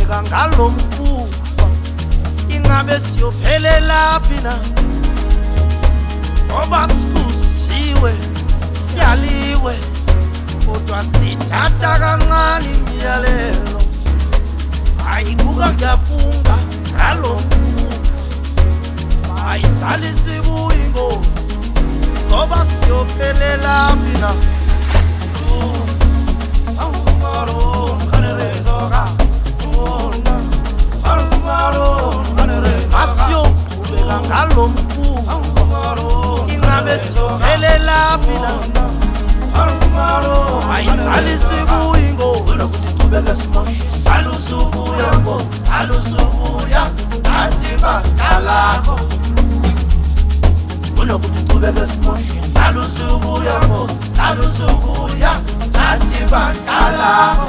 Siyaqhubeka ngalo mkhuba, ingabe siyophelela phi na? Ngoba sikusiwe siyaliwe, kodwa sithatha kancane imiyalelo. Ayibuka ngiyafunga ngalo mkhuba, ayisali sibuya ingozi, ngoba siyophelela phi na? Asiyaqhubeka ngalo mkhuba, ingabe siyophelela phi na? Ayisali sibuya ingozi, siqhubeke simoshe. Salusubuya ngoba alusubuya ngathi badalakho, kunokuthi siqhubeke simoshe. Salusubuya ngoba alusubuya ngathi badalakho.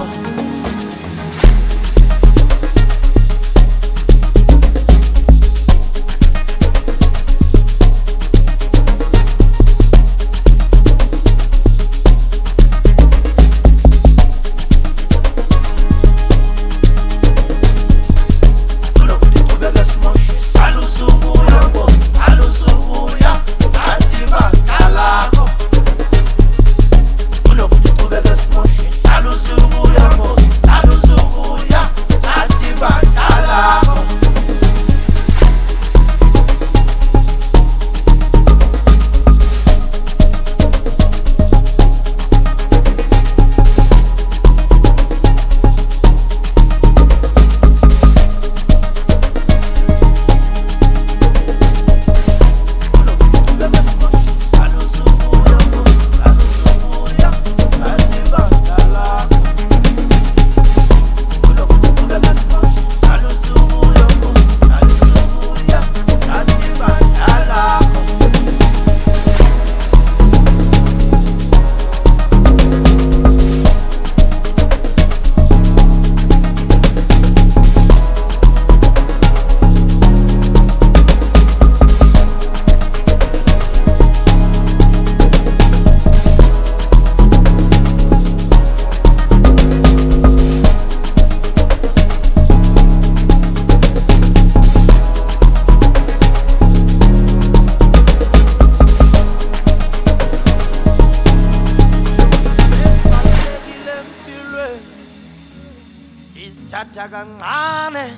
Sithatha kancane,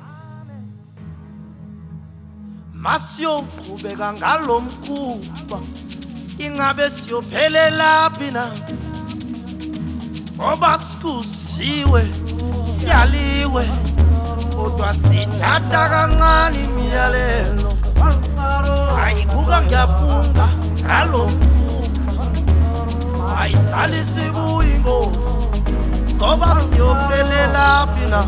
masiyaqhubeka ngalo mkhuba, ingabe siyophelela phi na? Ngoba sikusiwe siyaliwe, kodwa sithatha kancane imiyalelo. Ayibuka ngiyafunga ngalo mkhuba, ayisali sibuya ingozi, ngoba siyophelela phi na?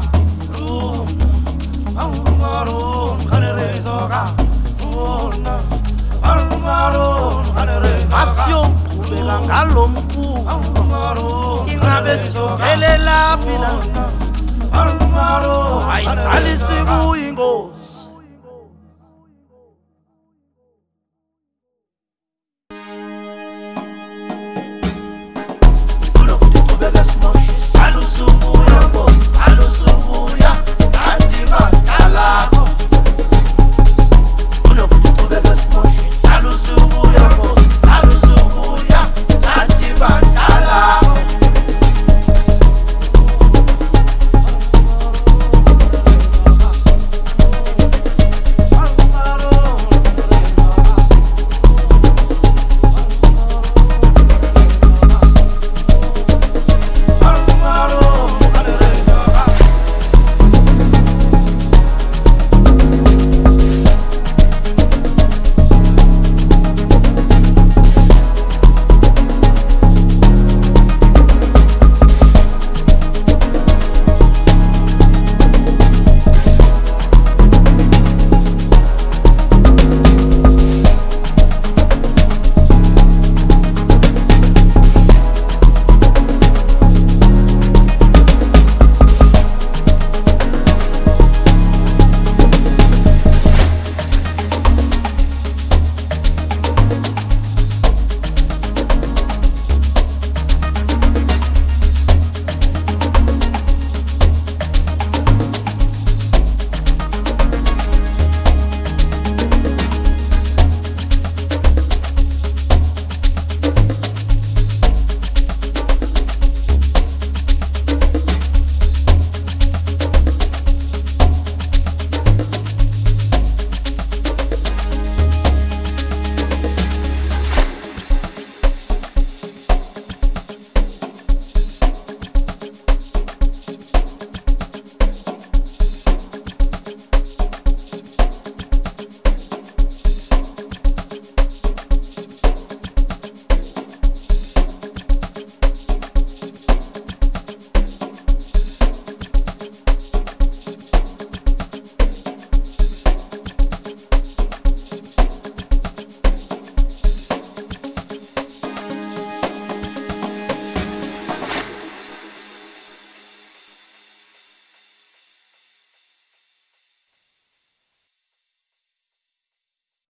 Asiyaqhubeka ngalo mkhuba, ingabe siyophelela phi na? Ayisali sibuya ingozi.